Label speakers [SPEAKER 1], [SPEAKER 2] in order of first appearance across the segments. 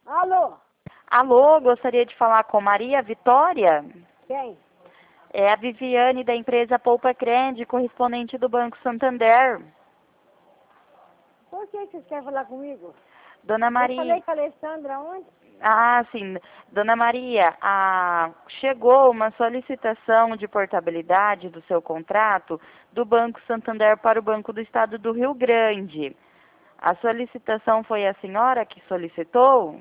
[SPEAKER 1] Alô?
[SPEAKER 2] Alô, gostaria de falar com Maria Vitória?
[SPEAKER 1] Quem?
[SPEAKER 2] É a Viviane da empresa Poupa Cred, correspondente do Banco Santander.
[SPEAKER 1] Por que vocês querem falar comigo?
[SPEAKER 2] Dona
[SPEAKER 1] Eu
[SPEAKER 2] Maria.
[SPEAKER 1] falei com a Alessandra ontem.
[SPEAKER 2] Ah, sim. Dona Maria, chegou uma solicitação de portabilidade do seu contrato do Banco Santander para o Banco do Estado do Rio Grande. A solicitação foi a senhora que solicitou?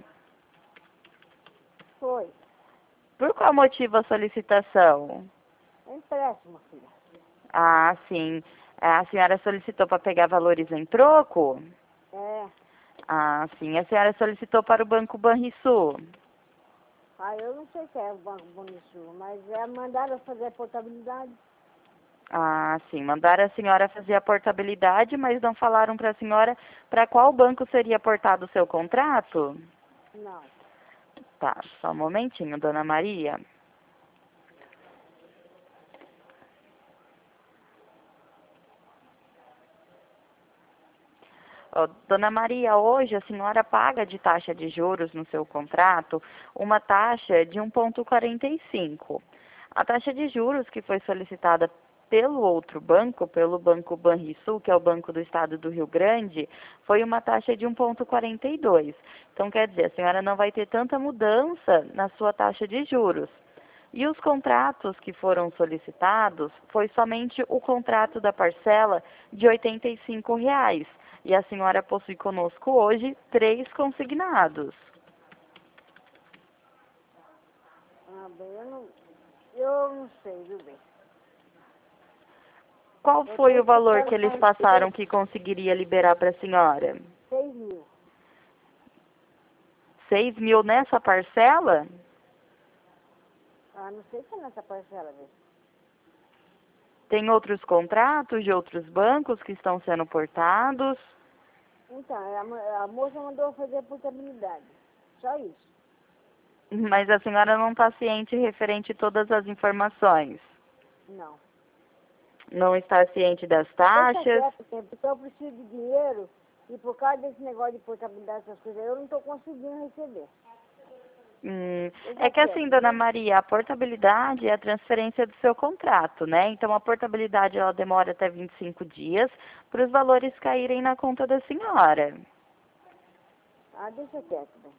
[SPEAKER 1] Foi.
[SPEAKER 2] Por qual motivo a solicitação?
[SPEAKER 1] É empréstimo, filha.
[SPEAKER 2] Ah, sim. A senhora solicitou para pegar valores em troco?
[SPEAKER 1] É.
[SPEAKER 2] Ah, sim. A senhora solicitou para o Banco Banrisul?
[SPEAKER 1] Ah, eu não sei o que é o Banco Bonisul, mas mandaram fazer a portabilidade.
[SPEAKER 2] Ah, sim. Mandaram a senhora fazer a portabilidade, mas não falaram para a senhora para qual banco seria portado o seu contrato?
[SPEAKER 1] Não.
[SPEAKER 2] Tá, só um momentinho, Dona Maria. Ó, Dona Maria, hoje a senhora paga de taxa de juros no seu contrato uma taxa de 1,45. A taxa de juros que foi solicitada pelo outro banco, pelo Banco Banrisul, que é o Banco do Estado do Rio Grande, foi uma taxa de 1,42. Então, quer dizer, a senhora não vai ter tanta mudança na sua taxa de juros. E os contratos que foram solicitados foi somente o contrato da parcela de R$ 85. E a senhora possui conosco hoje 3 consignados.
[SPEAKER 1] Ah, bem, eu não sei, viu, bem?
[SPEAKER 2] Qual
[SPEAKER 1] Eu
[SPEAKER 2] foi o
[SPEAKER 1] eu
[SPEAKER 2] valor
[SPEAKER 1] quero
[SPEAKER 2] que eles passaram que conseguiria liberar para a senhora?
[SPEAKER 1] 6 mil.
[SPEAKER 2] 6 mil nessa parcela?
[SPEAKER 1] Ah, não sei se é nessa parcela, viu?
[SPEAKER 2] Tem outros contratos de outros bancos que estão sendo portados?
[SPEAKER 1] Então, a moça mandou fazer a portabilidade. Só isso.
[SPEAKER 2] Mas a senhora não está ciente referente a todas as informações.
[SPEAKER 1] Não.
[SPEAKER 2] Não está ciente das
[SPEAKER 1] Deixa
[SPEAKER 2] taxas?
[SPEAKER 1] quieto, porque eu preciso de dinheiro e por causa desse negócio de portabilidade, essas coisas, eu não estou conseguindo receber.
[SPEAKER 2] É
[SPEAKER 1] Deixa
[SPEAKER 2] que assim,
[SPEAKER 1] quieto,
[SPEAKER 2] Dona
[SPEAKER 1] viu?
[SPEAKER 2] Maria, a portabilidade é a transferência do seu contrato, né? Então a portabilidade ela demora até 25 dias para os valores caírem na conta da senhora.
[SPEAKER 1] Ah, deixa quieto, bem.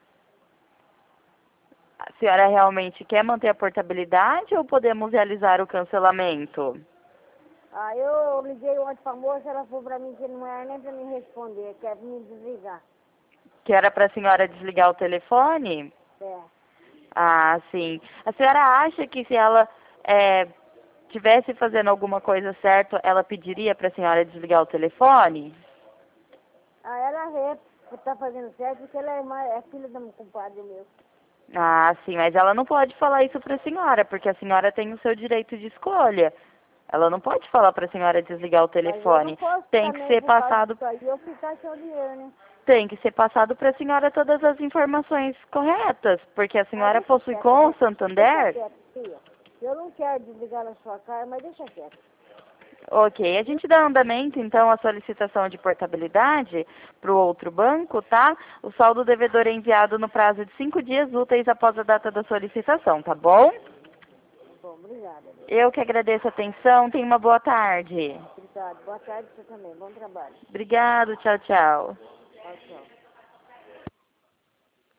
[SPEAKER 2] A senhora realmente quer manter a portabilidade ou podemos realizar o cancelamento?
[SPEAKER 1] Ah, eu liguei ontem pra moça, ela falou pra mim que não era nem pra me responder, que é pra me desligar.
[SPEAKER 2] Que era para a senhora desligar o telefone?
[SPEAKER 1] É.
[SPEAKER 2] Ah, sim. A senhora acha que se ela tivesse fazendo alguma coisa certa, ela pediria para a senhora desligar o telefone?
[SPEAKER 1] Ah, ela tá fazendo certo porque ela é, é filha de um compadre meu.
[SPEAKER 2] Ah, sim, mas ela não pode falar isso para a senhora, porque a senhora tem o seu direito de escolha. Ela não pode falar para a senhora desligar o
[SPEAKER 1] Mas eu não
[SPEAKER 2] telefone.
[SPEAKER 1] posso
[SPEAKER 2] Tem que
[SPEAKER 1] também,
[SPEAKER 2] ser
[SPEAKER 1] por causa
[SPEAKER 2] passado,
[SPEAKER 1] disso aí, eu ficar sem o dinheiro, né?
[SPEAKER 2] tem que ser passado para a senhora todas as informações corretas, porque a
[SPEAKER 1] Ah,
[SPEAKER 2] senhora
[SPEAKER 1] deixa
[SPEAKER 2] possui
[SPEAKER 1] quieto,
[SPEAKER 2] com o
[SPEAKER 1] deixa
[SPEAKER 2] Santander.
[SPEAKER 1] quieto, filha. Eu não quero desligar na sua cara, mas deixa quieto.
[SPEAKER 2] Ok, a
[SPEAKER 1] Viu?
[SPEAKER 2] gente dá andamento, então, à solicitação de portabilidade para o outro banco, tá? O saldo devedor é enviado no prazo de 5 dias úteis após a data da solicitação, tá bom?
[SPEAKER 1] Tá bom, obrigada.
[SPEAKER 2] Eu que agradeço a atenção, tenha uma boa tarde.
[SPEAKER 1] Obrigado. Boa tarde pra você também. Bom trabalho.
[SPEAKER 2] Obrigado, tchau, tchau.
[SPEAKER 1] Tchau, tchau.